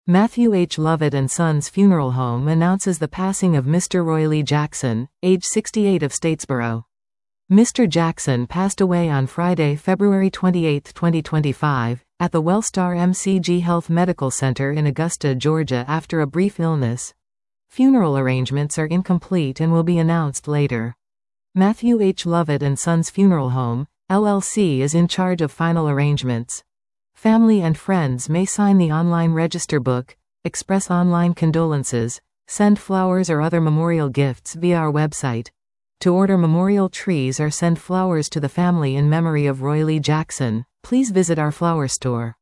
Matthew H. Lovett & Sons Funeral Home announces the passing of Mr. Roy Lee Jackson, age 68 of Statesboro. Mr. Jackson passed away on Friday, February 28, 2025, at the Wellstar MCG Health Medical Center in Augusta, Georgia after a brief illness. Funeral arrangements are incomplete and will be announced later. Matthew H. Lovett & Sons Funeral Home, LLC is in charge of final arrangements. Family and friends may sign the online register book, express online condolences, send flowers or other memorial gifts via our website. To order memorial trees or send flowers to the family in memory of Roy Lee Jackson, please visit our flower store.